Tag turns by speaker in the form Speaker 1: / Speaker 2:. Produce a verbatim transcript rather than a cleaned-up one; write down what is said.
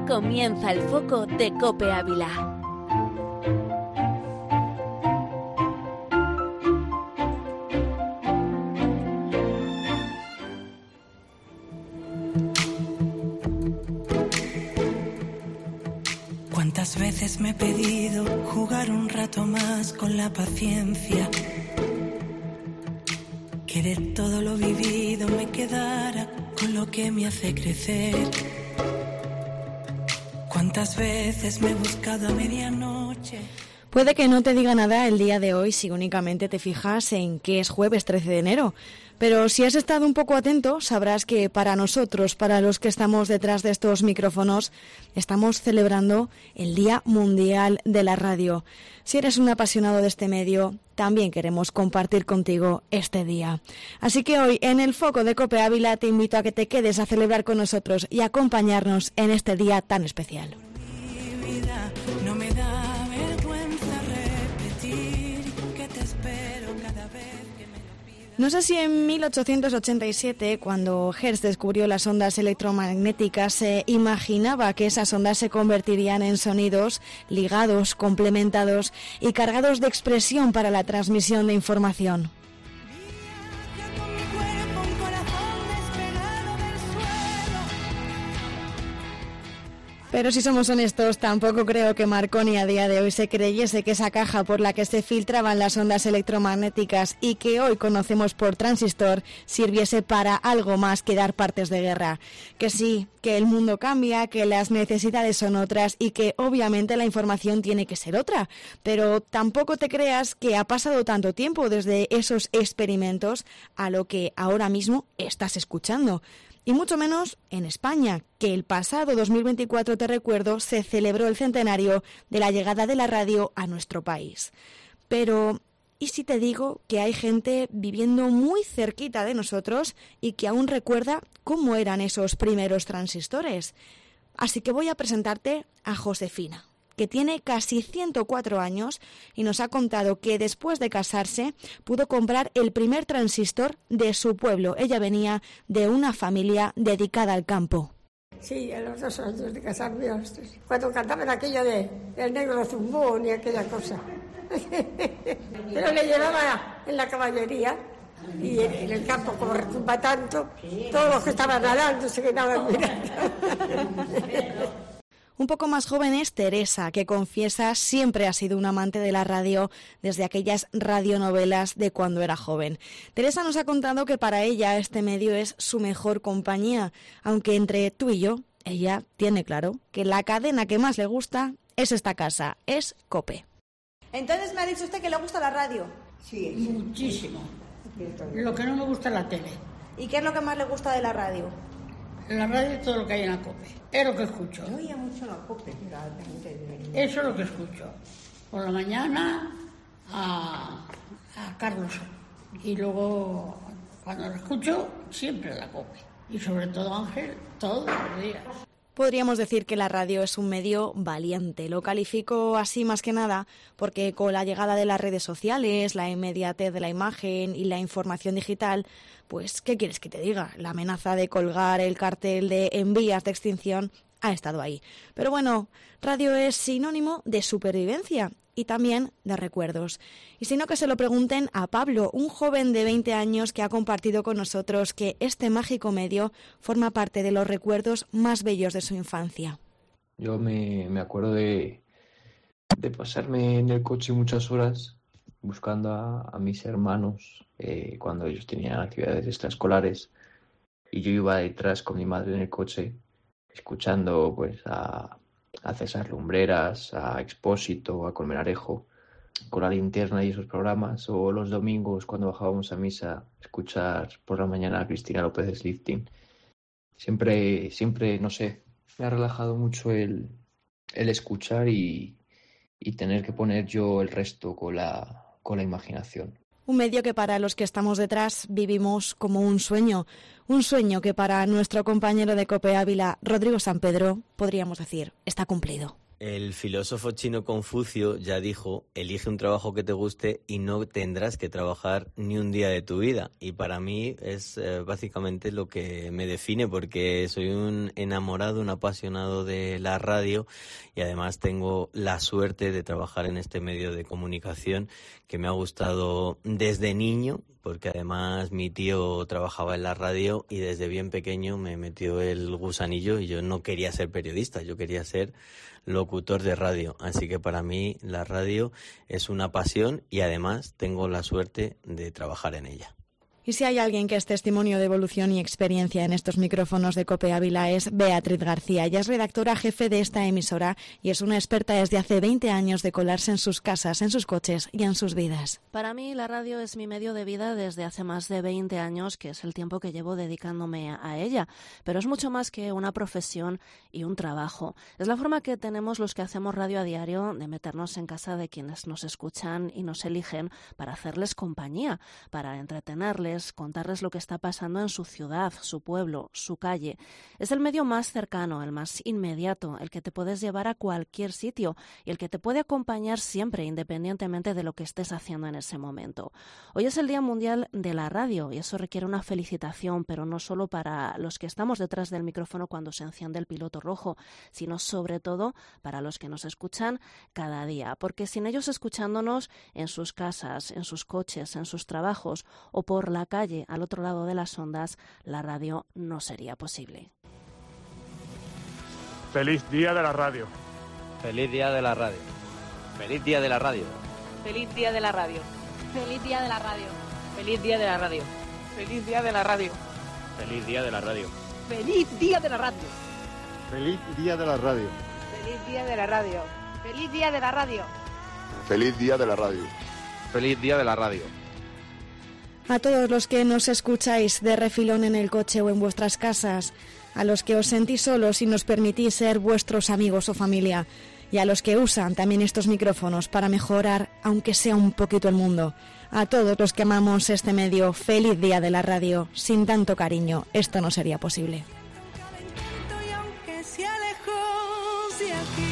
Speaker 1: Comienza el foco de COPE Ávila.
Speaker 2: ¿Cuántas veces me he pedido jugar un rato más con la paciencia? Que de todo lo vivido me quedara con lo que me hace crecer. ¿Cuántas veces me he buscado a medianoche?
Speaker 3: Puede que no te diga nada el día de hoy si únicamente te fijas en que es jueves trece de enero. Pero si has estado un poco atento, sabrás que para nosotros, para los que estamos detrás de estos micrófonos, estamos celebrando el Día Mundial de la Radio. Si eres un apasionado de este medio, también queremos compartir contigo este día. Así que hoy, en el foco de COPE Ávila, te invito a que te quedes a celebrar con nosotros y acompañarnos en este día tan especial.
Speaker 2: Mi vida no me da vergüenza repetir que te espero cada vez que me lo pidas.
Speaker 3: No sé si en mil ochocientos ochenta y siete, cuando Hertz descubrió las ondas electromagnéticas, se imaginaba que esas ondas se convertirían en sonidos ligados, complementados y cargados de expresión para la transmisión de información. Pero si somos honestos, tampoco creo que Marconi a día de hoy se creyese que esa caja por la que se filtraban las ondas electromagnéticas y que hoy conocemos por transistor sirviese para algo más que dar partes de guerra. Que sí, que el mundo cambia, que las necesidades son otras y que obviamente la información tiene que ser otra. Pero tampoco te creas que ha pasado tanto tiempo desde esos experimentos a lo que ahora mismo estás escuchando. Y mucho menos en España, que el pasado dos mil veinticuatro, te recuerdo, se celebró el centenario de la llegada de la radio a nuestro país. Pero, ¿y si te digo que hay gente viviendo muy cerquita de nosotros y que aún recuerda cómo eran esos primeros transistores? Así que voy a presentarte a Josefina, que tiene casi ciento cuatro años y nos ha contado que después de casarse pudo comprar el primer transistor de su pueblo. Ella venía de una familia dedicada al campo.
Speaker 4: Sí, a los dos años de casarme, cuando cantaban aquello de El negro zumbón y aquella cosa. Pero le llevaba en la caballería y en el campo, como retumba tanto, todos los que estaban nadando se quedaban mirando.
Speaker 3: Un poco más joven es Teresa, que confiesa siempre ha sido una amante de la radio desde aquellas radionovelas de cuando era joven. Teresa nos ha contado que para ella este medio es su mejor compañía, aunque entre tú y yo, ella tiene claro que la cadena que más le gusta es esta casa, es COPE.
Speaker 5: Entonces me ha dicho usted que le gusta la radio.
Speaker 6: Sí, muchísimo. Lo que no me gusta es la tele.
Speaker 5: ¿Y qué es lo que más le gusta de la radio?
Speaker 6: La radio es todo lo que hay en la COPE. Es lo que escucho.
Speaker 4: Yo oía mucho la COPE.
Speaker 6: Eso es lo que escucho. Por la mañana a, a Carlos. Y luego, cuando lo escucho, siempre la COPE. Y sobre todo Ángel, todos los días.
Speaker 3: Podríamos decir que la radio es un medio valiente. Lo califico así más que nada porque con la llegada de las redes sociales, la inmediatez de la imagen y la información digital, pues, ¿qué quieres que te diga? La amenaza de colgar el cartel de en vías de extinción ha estado ahí. Pero bueno, radio es sinónimo de supervivencia y también de recuerdos. Y si no, que se lo pregunten a Pablo, un joven de veinte años que ha compartido con nosotros que este mágico medio forma parte de los recuerdos más bellos de su infancia.
Speaker 7: Yo me, me acuerdo de, de pasarme en el coche muchas horas buscando a, a mis hermanos eh, cuando ellos tenían actividades extraescolares y yo iba detrás con mi madre en el coche escuchando pues a, a César Lumbreras, a Expósito, a Colmenarejo, con la linterna y esos programas, o los domingos cuando bajábamos a misa escuchar por la mañana a Cristina López Lifting. Siempre, siempre, no sé, me ha relajado mucho el, el escuchar y, y tener que poner yo el resto con la, con la imaginación.
Speaker 3: Un medio que para los que estamos detrás vivimos como un sueño, un sueño que para nuestro compañero de COPE Ávila, Rodrigo San Pedro, podríamos decir, está cumplido.
Speaker 8: El filósofo chino Confucio ya dijo, elige un trabajo que te guste y no tendrás que trabajar ni un día de tu vida. Y para mí es eh, básicamente lo que me define, porque soy un enamorado, un apasionado de la radio y además tengo la suerte de trabajar en este medio de comunicación que me ha gustado desde niño, porque además mi tío trabajaba en la radio y desde bien pequeño me metió el gusanillo y yo no quería ser periodista, yo quería ser locutor de radio. Así que para mí la radio es una pasión y además tengo la suerte de trabajar en ella.
Speaker 3: Y si hay alguien que es testimonio de evolución y experiencia en estos micrófonos de COPE Ávila es Beatriz García. Ella es redactora jefe de esta emisora y es una experta desde hace veinte años de colarse en sus casas, en sus coches y en sus vidas.
Speaker 9: Para mí la radio es mi medio de vida desde hace más de veinte años, que es el tiempo que llevo dedicándome a ella. Pero es mucho más que una profesión y un trabajo. Es la forma que tenemos los que hacemos radio a diario de meternos en casa de quienes nos escuchan y nos eligen para hacerles compañía, para entretenerles, contarles lo que está pasando en su ciudad, su pueblo, su calle. Es el medio más cercano, el más inmediato, el que te puedes llevar a cualquier sitio y el que te puede acompañar siempre, independientemente de lo que estés haciendo en ese momento. Hoy es el Día Mundial de la Radio y eso requiere una felicitación, pero no solo para los que estamos detrás del micrófono cuando se enciende el piloto rojo, sino sobre todo para los que nos escuchan cada día, porque sin ellos escuchándonos en sus casas, en sus coches, en sus trabajos o por la calle al otro lado de las ondas, la radio no sería posible.
Speaker 10: Feliz Día de la Radio.
Speaker 11: Feliz Día de la Radio. Feliz Día de la Radio.
Speaker 12: Feliz Día de la Radio.
Speaker 13: Feliz Día de la Radio.
Speaker 12: Feliz Día de la Radio.
Speaker 14: Feliz Día de la Radio.
Speaker 11: Feliz Día de la Radio.
Speaker 12: Feliz Día de la Radio.
Speaker 15: Feliz Día de la Radio.
Speaker 12: Feliz Día de la Radio.
Speaker 13: Feliz Día de la Radio.
Speaker 15: Feliz Día de la Radio.
Speaker 11: Feliz Día de la Radio.
Speaker 3: A todos los que nos escucháis de refilón en el coche o en vuestras casas, a los que os sentís solos y nos permitís ser vuestros amigos o familia, y a los que usan también estos micrófonos para mejorar, aunque sea un poquito, el mundo. A todos los que amamos este medio, feliz Día de la Radio. Sin tanto cariño, esto no sería posible.
Speaker 2: Y aunque sea lejos de aquí.